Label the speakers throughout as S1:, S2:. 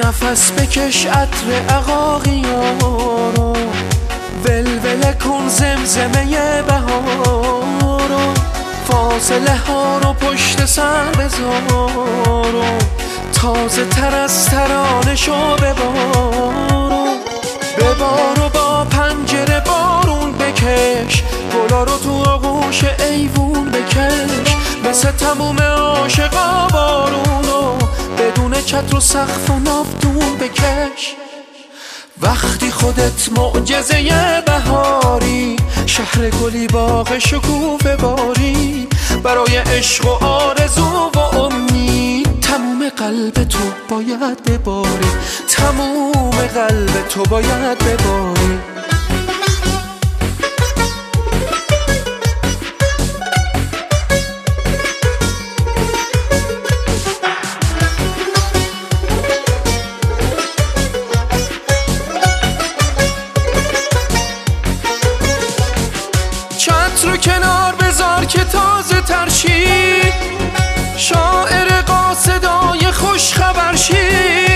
S1: نفس بکش عطر عقاقیارو، ولوله کن زمزمه بهارو، فاصله ها رو پشت سر بذارو، تازه تر از ترانشو ببارو با پنجره بارون بکش، گلا رو تو آغوش ایوون بکش، مثل تموم عاشقا بارونو بدون چتر و سقف و ناودون بکش. وقتی خودت معجزه بهاری، شهر گلی باغ شکوفه باری، برای عشق و آرزو و امید تموم قلب تو باید بباری، تموم قلب تو باید بباری. رو کنار بذار که تازه ترشی، شاعر قاصدای خوش خبر شی،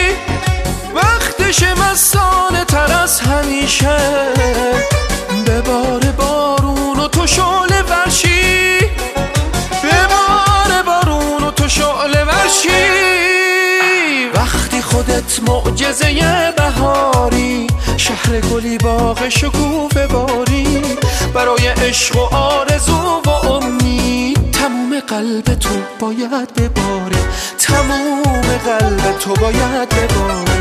S1: وقتش مستانه تر از همیشه، ببار بارون و تو شعله ورشی، ببار بارون و تو شعله ورشی. وقتی خودت معجزه بهاری، شهر گلی باغ شکوفه باری، برای عشق و آرزو و امید تموم قلب تو باید بباری، تموم قلب تو باید بباری.